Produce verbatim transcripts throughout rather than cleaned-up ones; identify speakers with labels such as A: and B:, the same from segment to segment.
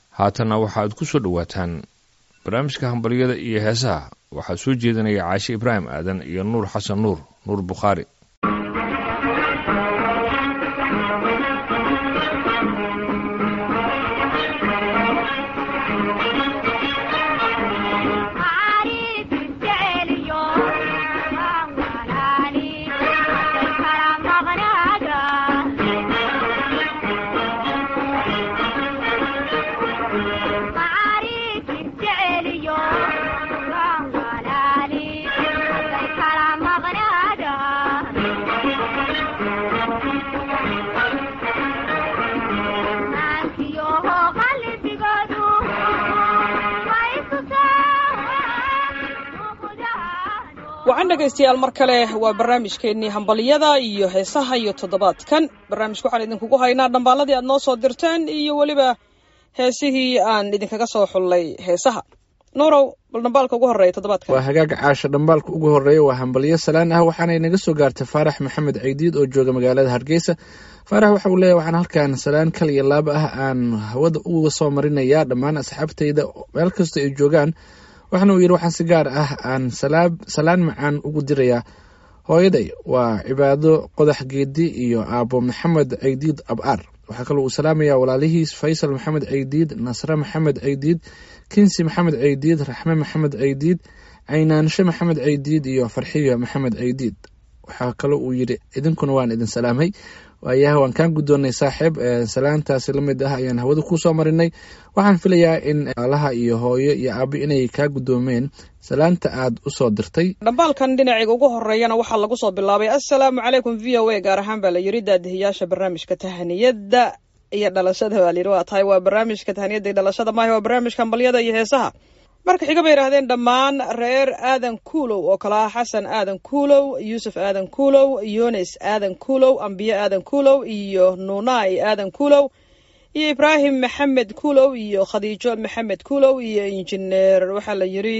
A: haatanna waxaad ku soo dhawaataan barnaamijka hambaliyada iyo heesaha waxaa soo jeedinaya Caashe Ibraahim Aadan iyo Nuur Xasan Nuur Nuur Bukhari.
B: waxaan dhagaystayaal mar kale waa barnaamijkeennii hambaliyada iyo heesaha iyo toddobaadkan barnaamijka waxaan idinkugu haynaa dhambaaladii aad noo soo dirteen iyo weliba heesihii aan idinkaga soo xullay heesaha. nuurow bal dhambaalka ugu horreeya toddobaadkan
C: waa hagaag Caasha. dhambaalka ugu horreeya waa hambaliyo salaan ah waxaana inaga soo gaartay Faarax Maxamed Caydiid oo jooga magaalada Hargeysa. Faarax waxa uu leeyahay waxaan halkaan salaan kal iyo laab ah aan hawada uga soo marinayaa dhammaan asxaabtayda meel kasta ay joogaan. waxaana uu yidhi waxaan si gaar ah aan salaab salaan macaan ugu dirayaa hooyaday waa Cibaado Qodax Geedi iyo aabo Maxamed Caydiid Abaar. waxaa kaloo uu salaamayaa walaalihiis Faysal Maxamed Caydiid, Nasra Maxamed Caydiid, Kinsi Maxamed Caydiid, Raxme Maxamed Caydiid, Caynaanshe Maxamed Caydiid iyo Farxiyo Maxamed Caydiid. waxaa kaloo uu yidhi idinkuna waan idin salaamay. waayaha waan kaan guddoonnay saaxiib salaantaasi la mid ah ayaan hawada ku soo marinay. waxaan filayaa in alaha iyo hooyo iyo aabi inay kaa guddoomeen salaanta aad u soo dirtay.
B: dhambaalkan dhinaciga ugu horreeyana waxaa lagu soo bilaabay assalaamu calaykum v o a gaar ahaan baa la yidhi daadihiyaasha barnaamijka tahaniyadda iyo dhalashada baa la yidhi waa tahay waa barnaamijka tahaniyadda iyo dhalashada maaha waa barnaamijka hambalyada iyo heesaha. marka xiga bay yidhahdeen dhammaan reer aadan kuulow oo kala ah xasan aadan kuulow, yuusuf aadan kuulow, yunis aadan kuulow, ambiye aadan kuulow iyo nuunai aadan kuulow iyo ibraahim maxamed kuulow iyo khadiijo maxamed kuulow iyo injineer waxaa la yidhi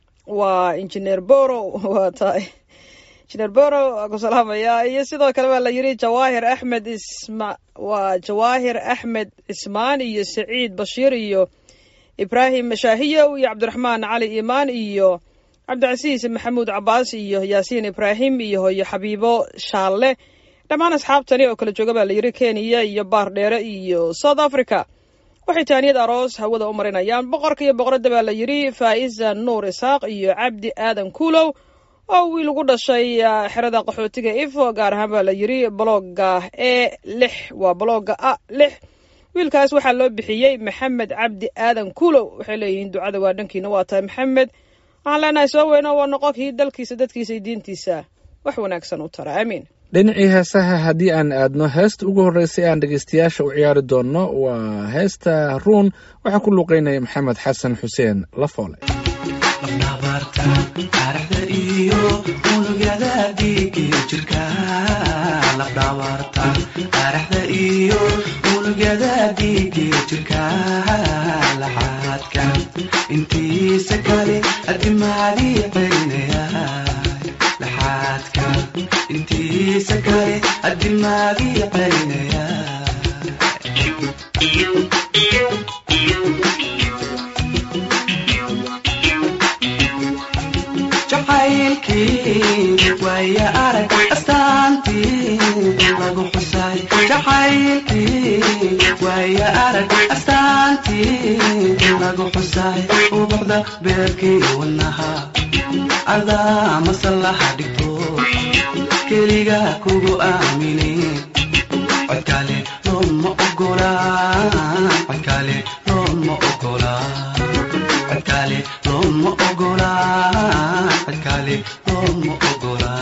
B: waa injineer borow waa tahay injineer borow ku salaamaya iyo sidoo kale baa la yidhi jawaahir axmed isma waa jawaahir axmed ismaan iyo saciid bashiir iyo ibraahim mashaahiyow iyo cabdiraxmaan cali iimaan iyo cabdicasiis maxamuud cabaas iyo yaasiin ibraahim iyo hooyo xabiibo shaalle. dhammaan asxaabtani oo kala jooga baa la yidhi Kenya iyo Baardheere iyo South Africa waxay taaniyad aroos hawada u marinayaan boqorka iyo boqoradda baa la yidhi Faa'iza Nuur Isaaq iyo Cabdi Aadan Kuulow oo wiil ugu dhashay xerada qaxootiga Ifo gaar ahaan baa la yidhi blogga e lix waa blogga a lix. wiilkaas waxaa loo bixiyey Maxamed Cabdi Aadan Kuulow. waxay leeyihiin ducada waa dhankiina waa tahay Maxamed. waxaan leenahay soo weyno waa noqonkii dalkiisa dadkiisa iyo diintiisa wax wanaagsan u tara aamiin.
C: dhinacii heesaha haddii aan aadno heesta ugu horreysay aan dhegaystayaasha u ciyaari doonno waa heesta ruun waxaa ku luuqeynaya Maxamed Xasan Xuseen Lafoole.
D: intiisa kale adimaadii celinaya laxaadka intiisa kale adimaadii celinaya jacaylkii waya arag astaantii lagu xusay jacaylkii waya arag astaantii lagu xusay ubuxda beerkii wanaha adaa masallaha dhigto keliga kugu aaminin codkale looma ogola codkale looma ogola codkale looma ogola codkale looma ogola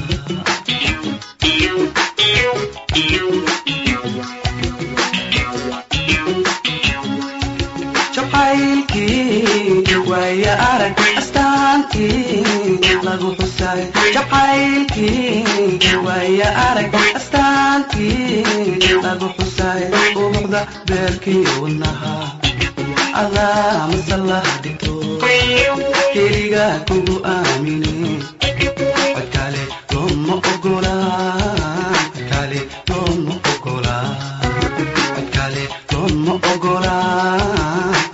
D: jacaylkii waya arag astaantii lagu xusay jacaylkii waya arag astaantii lagu xusay ubuxda beerkii wanaha adaa masallaha dhigto keliga kugu aaminin codkale looma ogola codkale looma ogola codkale looma ogola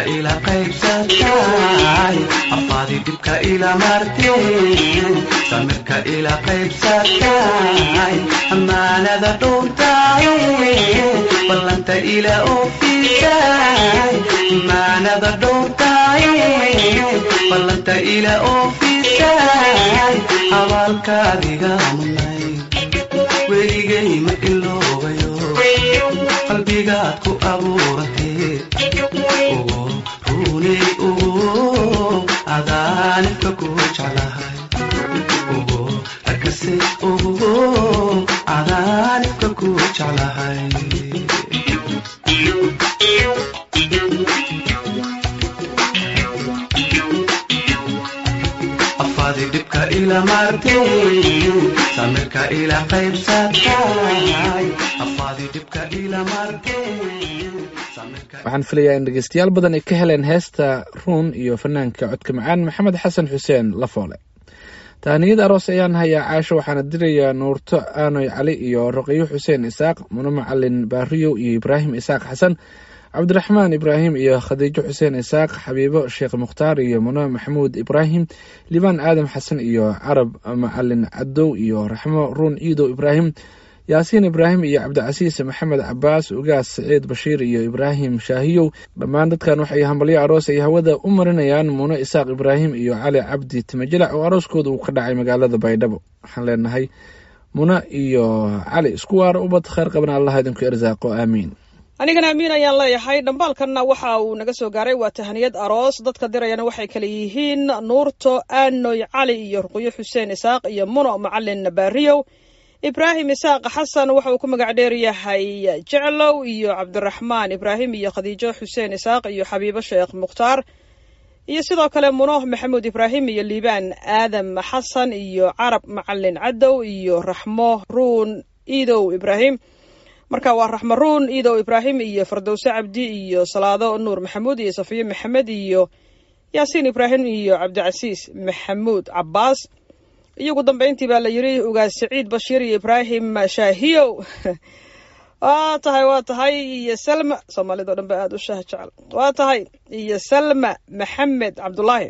D: ila qaybsatay afaadi dibka ila marteen samirka ila qaybsatay amaanada dhowrtay ballanta ila oofisay amaanada dhowrtay ballanta ila oofisay abaalkaadiga munay weligay ma iloobayo qalbigaad ku abuuratay ugu runay ugu adaanka ku jeclahay ugu rakase ugu adaanka ku jeclahay afaadi dibka ila marteen samirka ila qaybsatay afaadi dibka ila marteen
C: waxaan filayaa in dhegeystayaal badan ay ka heleen heesta ruun iyo fanaanka codka macaan maxamed xasan xuseen lafoole. tahaniyad aroos ayaan hayaa caasho waxaana dirayaa nuurto aanoy cali iyo roqiyo xuseen isaaq muno macalin baariyow iyo ibraahim isaaq xasan cabdiraxmaan ibraahim iyo khadiijo xuseen isaaq xabiibo sheekh mukhtaar iyo muno maxamuud ibraahim libaan aadam xasan iyo carab macalin cadow iyo raxmo ruun ciidow ibraahim yaasiin ibraahim iyo cabdicasiis maxamed cabaas ugaas saciid bashiir iyo ibraahim shaahiyow. dhammaan dadkan waxay hambalyo aroos ay hawada u marinayaan muno isaaq ibraahim iyo cali cabdi timajilac oo arooskooda uu ka dhacay magaalada baydhabo. waxaan leenahay muno iyo cali isku waara ubad khayr qabana allah idinku irsaaqo aamiin.
B: anigana amiin ayaan leeyahay. dhambaalkanna waxa uu naga soo gaaray waa tahaniyad aroos. dadka dirayana waxay kale yihiin nuurto aanoy cali iyo ruqyo xuseen isaaq iyo muno macalin baariyow ibraahim isaaq xasan waxa uu ku magac dheer yahay jeclow iyo cabdiraxmaan ibraahim iyo khadiijo xuseen isaaq iyo xabiibo sheekh mukhtaar iyo sidoo kale muno maxamuud ibraahim iyo liibaan aadam xasan iyo carab macalin cadow iyo raxmo ruun iidow ibraahim. marka waa raxmo ruun iidow ibraahim iyo fardowse cabdi iyo salaado nuur maxamuud iyo safiye maxamed iyo yaasiin ibraahim iyo cabdicasiis maxamuud cabaas iyo ugu dambayntii baa la yiri ugaas saciid bashiir iyo ibraahim shaahiyow. waa tahay waa tahay iyo salma soomaalida oo dhan ba aada u shaah jecel waa tahay iyo salma maxamed cabdullaahi.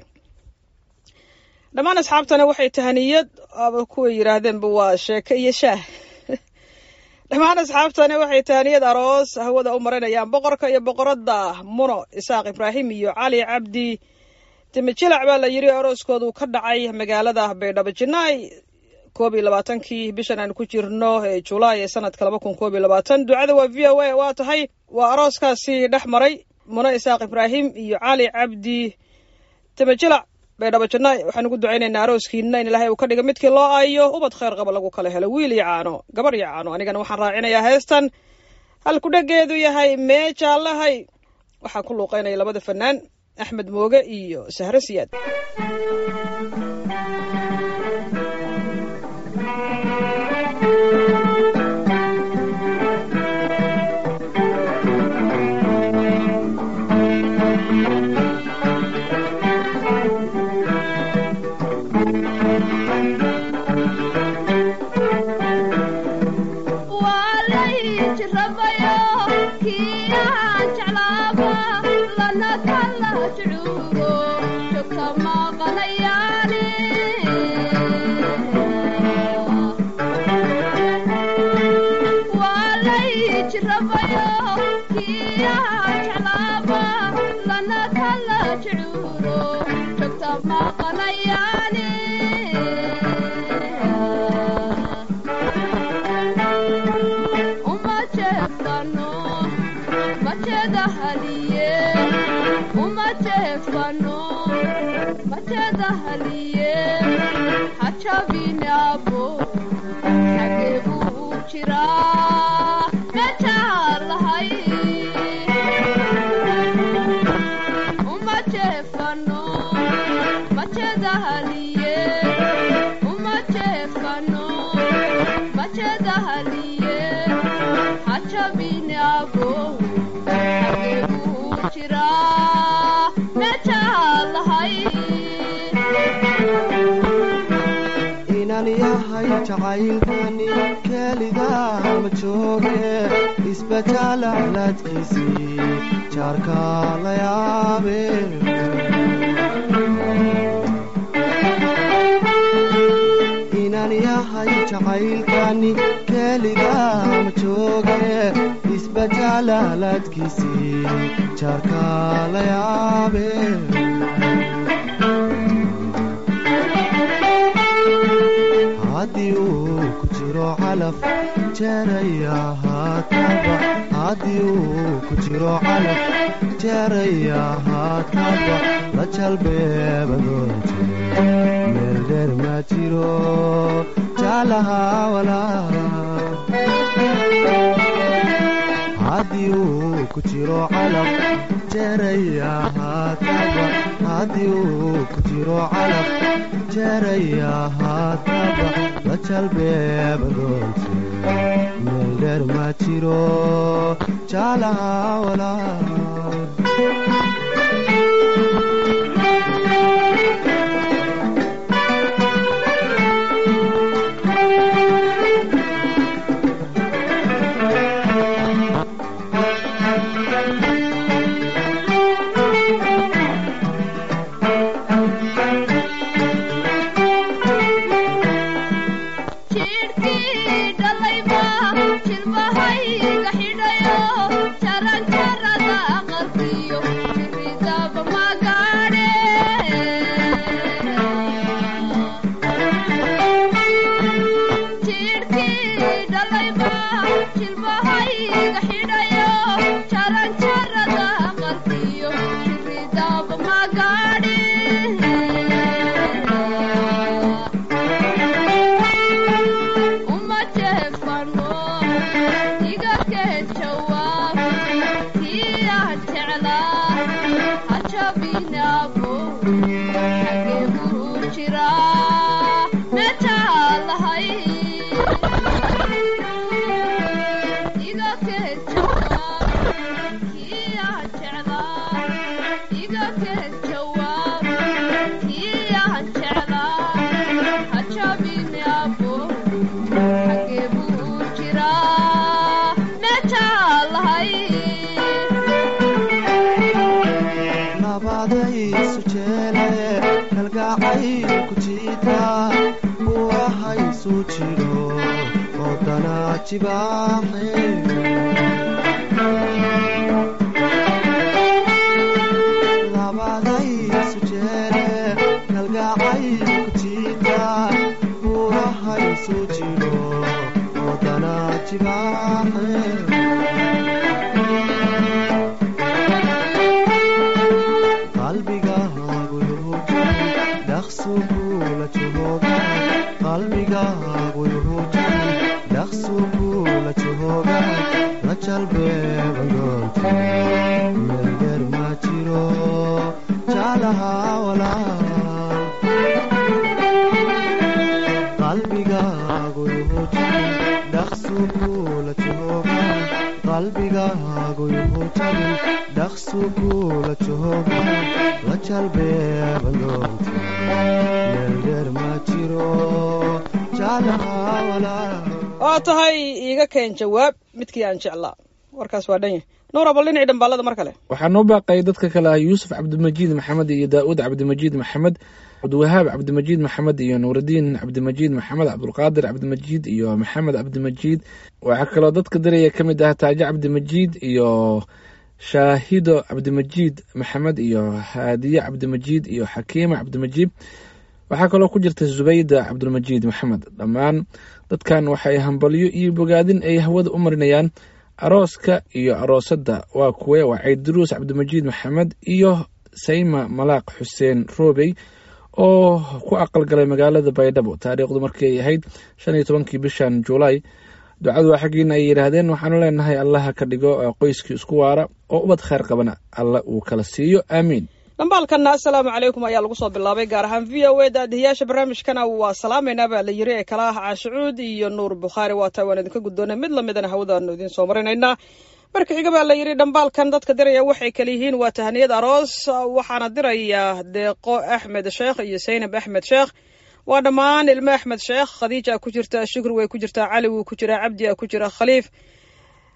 B: dhammaan asxaabtana waxay tahaniyad kuwa yidhaahdeenba waa sheeke iyo shaah. dhammaan asxaabtana waxay tahaniyad aroos hawada u marinayaan boqorka iyo boqoradda muno isaaq ibraahim iyo cali cabdi timijilac baa la yiri arooskoodu ka dhacay magaalada baydhabo jinaay koob iyo labaatankii bishan aan ku jirno ee julaay ee sanadka laba kun koob iyo labaatan. ducada waa v o a waa tahay waa arooskaasi dhex maray muno isaaq ibraahim iyo cali cabdi timijilac baydhabo jinaay. waxaan ugu ducaynaynaa arooskiina in ilaahay uu ka dhiga midkii loo aayo ubad khayr qaba lagu kala helo wiil iyo caano gabar iyo caano. anigana waxaan raacinayaa heestan halku dhageedu yahay meejaalahay. waxaan ku luuqaynaya labada fanaan axmed mooge iyo sahre siyaad.
E: jacaylkani keligaa ma jooge isbitaal calaadkiisii jaarka la yaabe inaan yahay jacaylkani keliga ma jooge isbajaalaaladkiisii jaarka la yaabe haddii uu ku jiro calaf jeeraya haataba haddii uu ku jiro calaf jeeraya haataba la jalbeebadoonte meel dheer ma jiro jaalaha walaa haddii uu ku jiro calaf jeeraya haataba haddii uu ku jiro calaf jeeraya haataba la jalbeebadoonte meel dheer ma jiro jaalaha walaa labadaysu jeere kalgacay ku jiita buurahaysu jiro oodana jibaaxe qalbigaagu yuhuujay dhaqsu kuula jahooga qalbigaagu yuhuujay dhaqsu kuula jahooga la jalbeebadoonte meel dheer ma jiro jaalaha walaa qalbigaagu yuhuujay dhaqsu kuula jahooga qalbigaagu yuhuujay dhaqsu kuula jahooga la jalbeebadoonte meel dheer ma jiro jaalaha walaa
B: waa tahay iiga keen jawaab midkii aan jeclaa warkaas waa dhan yahay nuura bal dhinacii dhambaalada mar kale
C: waxaa noo baaqay dadka kale ah yuusuf cabdimajiid maxamed iyo daa'uud cabdimajiid maxamed cabdiwahaab cabdimajiid maxamed iyo nuuraddiin cabdimajiid maxamed cabdulqaadir cabdimajiid iyo maxamed cabdimajiid waxaa kaloo dadka diraya ka mid ah taajo cabdimajiid iyo shaahido cabdimajiid maxamed iyo haadiye cabdimajiid iyo xakiima cabdimajiid waxaa kaloo ku jirta zubayda cabdulmajiid maxamed dhammaan dadkan waxay hambalyo iyo bogaadin ay hawada u marinayaan arooska iyo aroosadda waa kuwe waa caydiruus cabdimajiid maxamed iyo sayma malaaq xuseen roobey oo ku aqalgalay magaalada baydhabo taariikhdu markii ay ahayd shan iyo tobankii bishan julaay ducadu waa xaggiina ay yidhaahdeen waxaanu leenahay allaha ka dhigo qoyskii isku waara oo ubad khayr qabana alla uu kala siiyo aamiin
B: dhambaalkanna assalaamu calaykum ayaa lagu soo bilaabay gaar ahaan v o a daadihiyaasha barnaamijkana waa salaamaynaa baa la yiri ee kala ah caashicuud iyo nuur bukhaari waataa waan idinka guddoonay mid lamidana hawadaanu idiin soo marinaynaa marka xiga baa la yidhi dhambaalkan dadka diraya waxay kala yihiin waa tahaniyad aroos waxaana diraya deeqo axmed sheekh iyo saynab axmed sheekh waa dhammaan ilmo axmed sheekh khadiija ku jirta shukri way ku jirtaa cali wuu ku jiraa cabdi a ku jira khaliif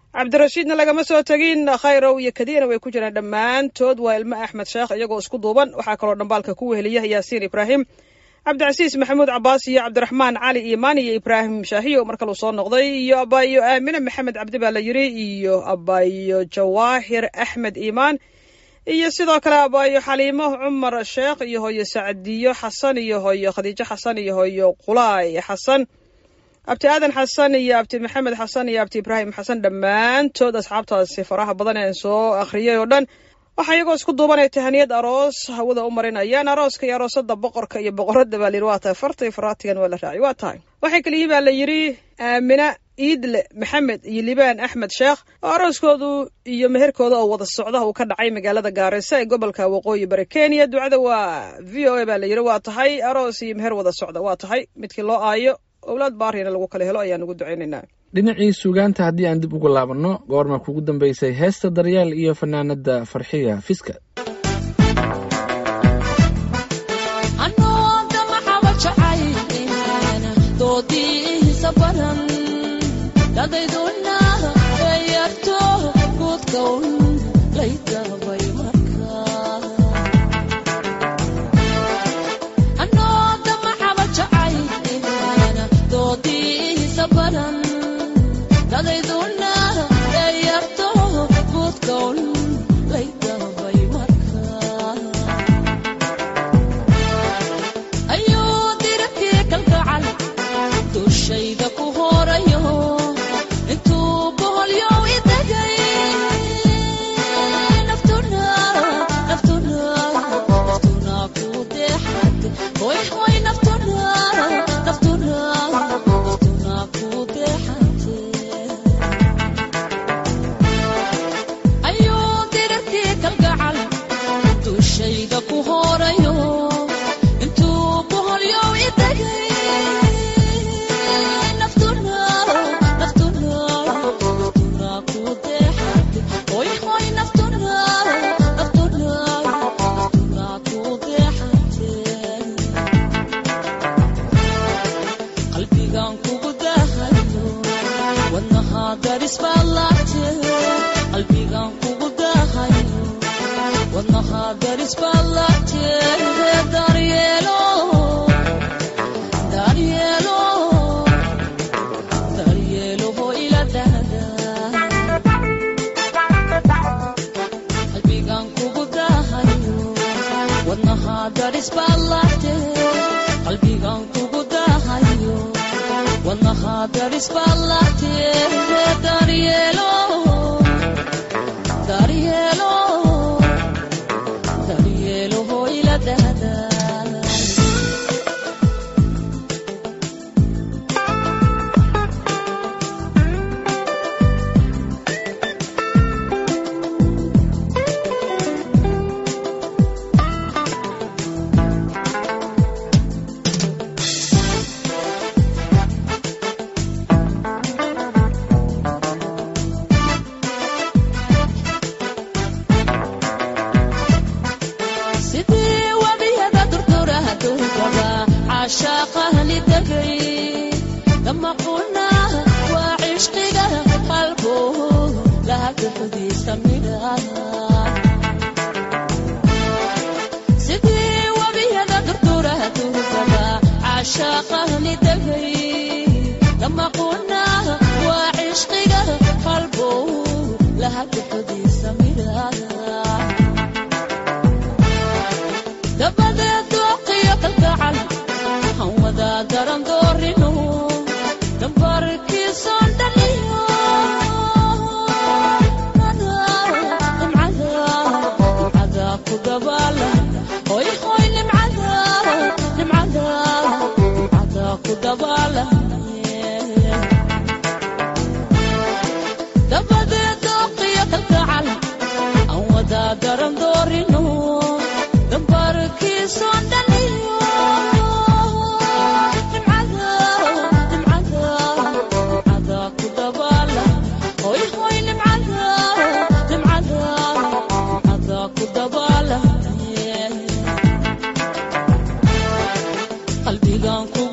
B: cabdirashiidna lagama soo tegin, khayrow iyo kadiina way ku jiraan dhammaantood. waa ilmo axmed sheekh iyagoo isku duuban. waxaa kaloo dhambaalka ku weheliya yaasiin ibraahim, cabdicasiis maxamuud cabaas iyo cabdiraxmaan cali iimaan iyo ibraahim shaahiyo mar kaluu soo noqday, iyo abaayo aamine maxamed cabdi baa la yiri, iyo abaayo jawaahir axmed iimaan, iyo sidoo kale abaayo xaliimo cumar sheekh, iyo hooyo sacdiyo xasan, iyo hooyo khadiijo xasan, iyo hooyo qulaay xasan, abti aadan xasan, iyo abti maxamed xasan, iyo abti ibraahim xasan. dhammaantood asxaabtaasi faraha badan ee soo akhriyay oo dhan waxaa iyagoo isku duubanay tahaniyad aroos hawada u marinayaan. arooska iyo aroosada boqorka iyo boqorada baa layidhi waa tahay farta iyo faraatigan waa la raaciy waa tahay. waxay kaliyiin baa la yidhi aamina iidle maxamed iyo libaan axmed sheekh oo arooskoodu iyo meherkooda oo wada socda uu ka dhacay magaalada gaarisa ee gobolka waqooyi bari kenya. ducada waa v o a baa la yidhi waa tahay. aroos iyo meher wada socda waa tahay. midkii loo aayo owlaad baarina lagu kala helo ayaan ugu ducaynaynaa.
C: dhinacii suugaanta haddii aan dib ugu laabanno, goorma kugu dambaysay heesta daryeel iyo fanaanada farxiya fiska?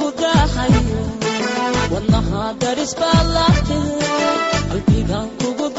F: daris baa laagtay qalbigan kugu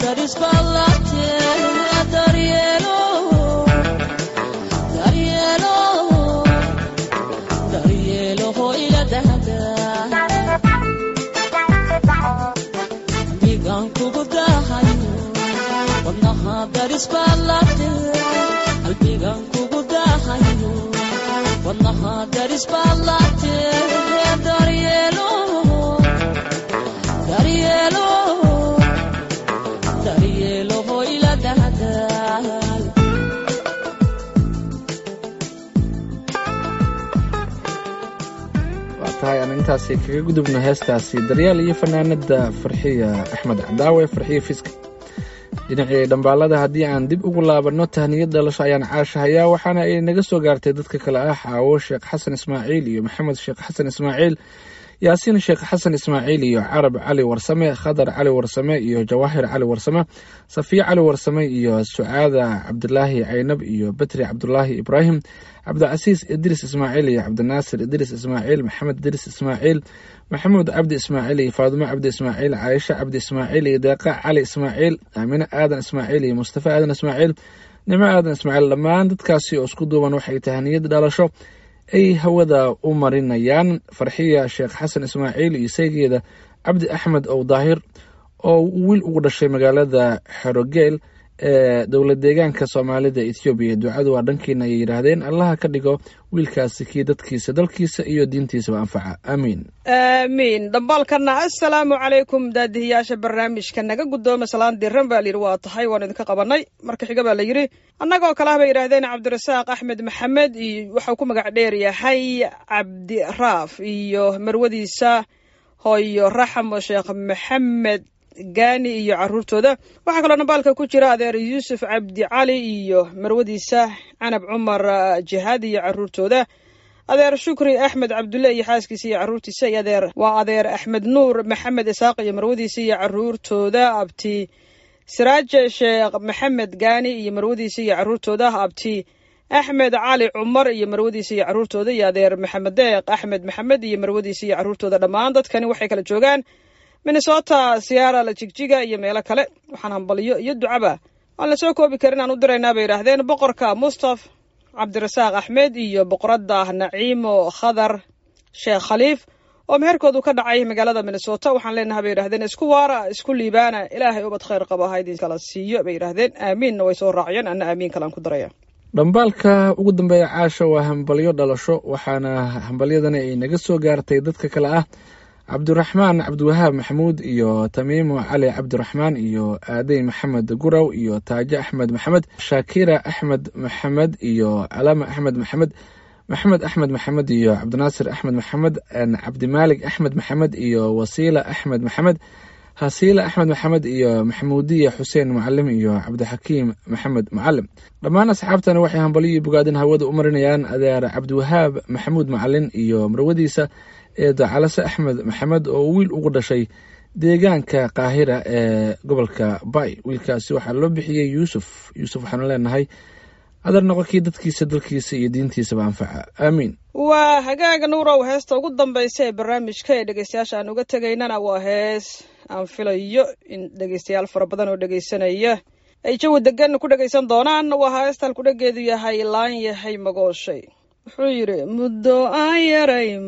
C: tahay aan intaasi kaga gudubno heestaasi daryaal iyo fanaanada farxiya axmed cadaawe farxiya fiska dhinacii dhambaalada haddii aan dib ugu laabanno tahniyad dhalasho ayaan caashahayaa waxaana ay naga soo gaartay dadka kale ah xaawo sheekh xasan ismaaciil iyo maxamed sheekh xasan ismaaciil yaasiin sheekh xasan ismaaciil iyo carab cali warsame khadar cali warsame iyo jawaahir cali warsame safiya cali warsame iyo sucaada cabdulaahi caynab iyo betri cabdulaahi ibraahim cabdicasiis idris ismaaciil iyo cabdinaasir idris ismaaciil maxamed idris ismaaciil maxamuud cabdi ismaaciil iyo faadumo cabdi ismaaciil caaisha cabdi ismaaciil iyo deeqa cali ismaaciil aamine aadan ismaaciil iyo mustafa aadan ismaaciil nimo aadan ismaaciil dhammaan dadkaasi oo isku duuban waxay tahniyad dhalasho ay hawada u marinayaan farxiya sheekh xasan ismaaciil iyo saygeeda cabdi axmed ow daahir oo wiil ugu dhashay magaalada xerogeel ee dowlad deegaanka soomaalida ethoobiya. ducadu waa dhankiina ayay yidhaahdeen allaha ka dhigo wiilkaasi kii dadkiisa dalkiisa iyo diintiisaba anfaca aamiin
B: aamiin dhambaalkana assalaamu calaykum daadihiyaasha barnaamijka naga guddooma salaan diran baa layidhi waa tahay waan idinka qabanay marka xiga baa la yidhi annagoo kale ah bay yidhaahdeen cabdirasaaq axmed maxamed iyo waxau ku magac dheer yahay cabdiraaf iyo marwadiisa hooyo raxmo sheekh maxamed gaani iyo caruurtooda. waxaa kaloo dhambaalka ku jira adeer yuusuf cabdi cali iyo marwadiisa canab cumar jihaad iyo caruurtooda, adeer shukri axmed cabdulle iyo xaaskiisa iyo caruurtiisa, iyo adeer waa adeer axmed nuur maxamed isaaq iyo marwadiisa iyo caruurtooda, abti siraaje sheekh maxamed gaani iyo marwadiisa iyo caruurtooda, abti axmed cali cumar iyo marwadiisa iyo caruurtooda, iyo adeer maxamed deeq axmed maxamed iyo marwadiisa iyo caruurtooda. dhammaan dadkani waxay kala joogaan minnesota, siyaara la jigjiga iyo meelo kale. waxaan hambaliyo iyo ducaba aan la soo koobi karin aan u diraynaa bay yidhaahdeen boqorka mustaf cabdirasaaq axmed iyo boqoradda naciimo khadar sheekh khaliif oo meherkoodu ka dhacay magaalada minnesota. waxaan leenahay bay yidhahdeen isku waara isku liibaana ilaahay ubad khayr qaba ha idin kala siiyo bay yidhaahdeen. aamiinna way soo raaciyeen, anna aamiin kalaan ku daraya.
C: dhambaalka ugu dambeeya caasha waa hambalyo dhalasho waxaana hambalyadani ay naga soo gaartay dadka kale ah cabdiraxmaan cabdiwahaab maxamuud iyo tamiimo cali cabdiraxmaan iyo aadey maxamed guraw iyo taaje axmed maxamed, shaakira axmed maxamed iyo calama axmed maxamed, maxamed axmed maxamed iyo cabdinaasir axmed maxamed, cabdimaalig axmed maxamed iyo wasiila axmed maxamed, hasiila axmed maxamed iyo maxamuudiya xuseen mucalim iyo cabdixakiim maxamed mucalim. dhammaan asxaabtani waxay hambalyo bogaadin hawada u marinayaan adeer cabdiwahaab maxamuud macalin iyo marwadiisa eedo calase axmed maxamed oo wiil ugu dhashay deegaanka qaahira ee gobolka bay. wiilkaasi waxaa loo bixiyey yuusuf. yuusuf waxaanu leenahay adar noqonkii dadkiisa dalkiisa iyo diintiisaba anfaca aamiin.
B: waa hagaaga nuurow heesta ugu dambaysa ee barnaamijka ee dhegeystayaasha aan uga tegaynana waa hees aan filayo in dhegeystayaal fara badan oo dhegeysanaya ay jawi degan ku dhegeysan doonaan. waa heestaan kudhageedu yahay laan yahay magooshay. wuxuu yidhi muddo aan yarayn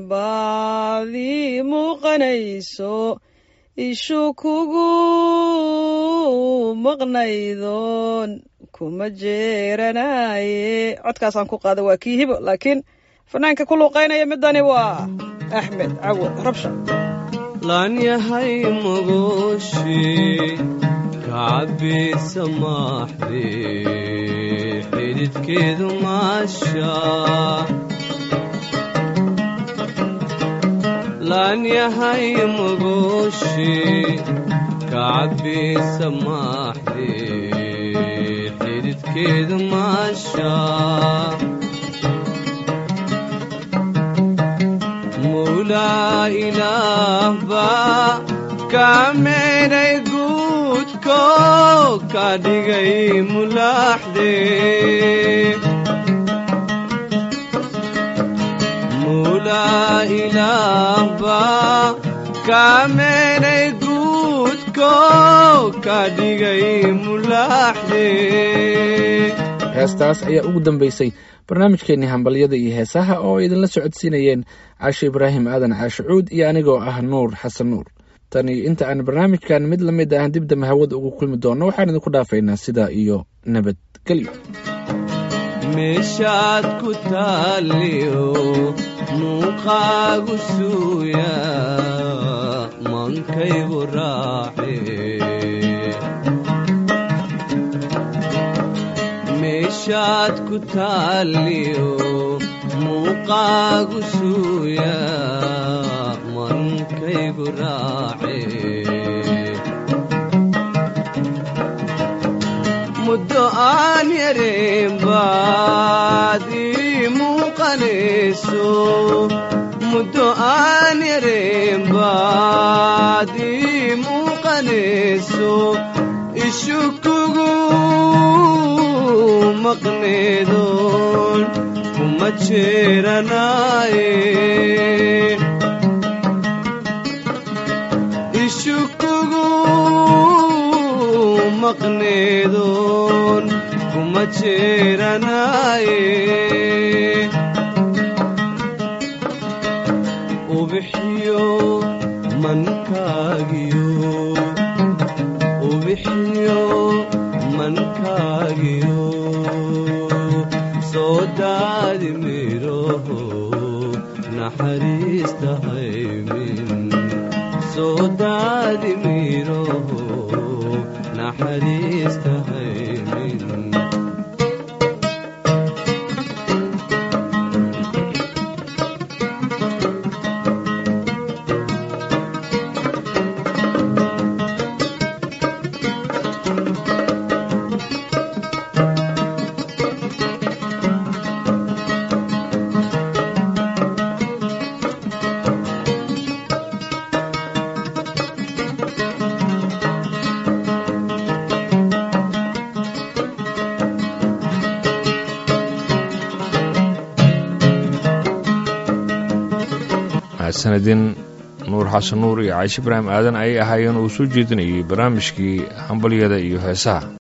B: baadii muuqanayso ishu kugu maqnaydoon kuma jeeranaye. codkaasaan ku qaada waa kii hibo, laakiin fanaanka ku luuqaynaya midani waa axmed cawo rabsha.
E: laan yahay magooshi kacabisa maaxde xididkeedu maasha, laan yahay magooshi kacabisa maaxde xididkeedu maasha, mawlaa ilaah baa kaa meenay guudko ka dhigay mulaaxde, mawlaa ilaah baa kaa meenay guudko ka dhigay mulaaxde
C: heestaas ayaa ugu dambaysay barnaamijkeennii hambalyada iyo heesaha oo ay idinla socodsiinayeen caashe ibraahim aadan caashe cuud iyo anigoo ah nuur xasan nuur tani inta aan barnaamijkan mid la mid ah dibdama hawada ugu kulmi doonno waxaan idinku dhaafaynaa sidaa iyo nabadgelyo
E: meeshaad ku taaliyo muuqaagu suuya mankaygu raace meeshaad ku taaliyo muuqaagu suuya mankaygu raace muddo aan yareen baad ii muuqanayso muddo aan yareen baad ii muuqanayso ishu kugu maqneedoon kuma jeeranaaye ishu kugu maqneedoon kuma jeeranaaye ubixiyo mankaagiyo ubixiyo mankaagiyo soo daadi miroho naxariista haymin soo daadi miroho naxariista haymin
A: sanadin nuur xasan nuur iyo cayshe ibraahim aadan ayay ahaayeen uu soo jeedinayay barnaamijkii hambalyada iyo heesaha